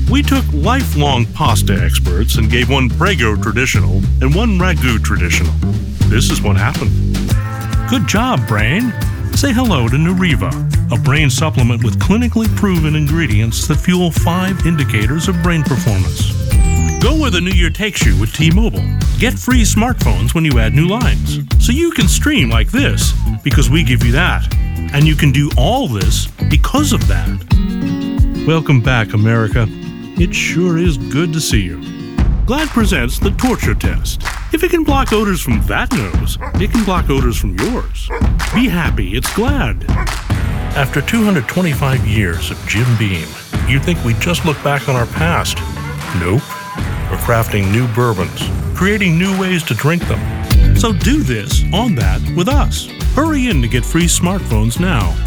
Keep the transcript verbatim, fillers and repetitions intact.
We took lifelong pasta experts and gave one Prego traditional and one Ragu traditional. This is what happened. Good job, brain. Say hello to Nuriva, a brain supplement with clinically proven ingredients that fuel five indicators of brain performance. Go where the new year takes you with T-Mobile. Get free smartphones when you add new lines. So you can stream like this because we give you that. And you can do all this because of that. Welcome back, America. It sure is good to see you. Glad presents the torture test. If it can block odors from that nose, it can block odors from yours. Be happy, it's Glad. After two hundred twenty-five years of Jim Beam, you'd think we'd just look back on our past. Nope. We're crafting new bourbons, creating new ways to drink them. So do this on that with us. Hurry in to get free smartphones now.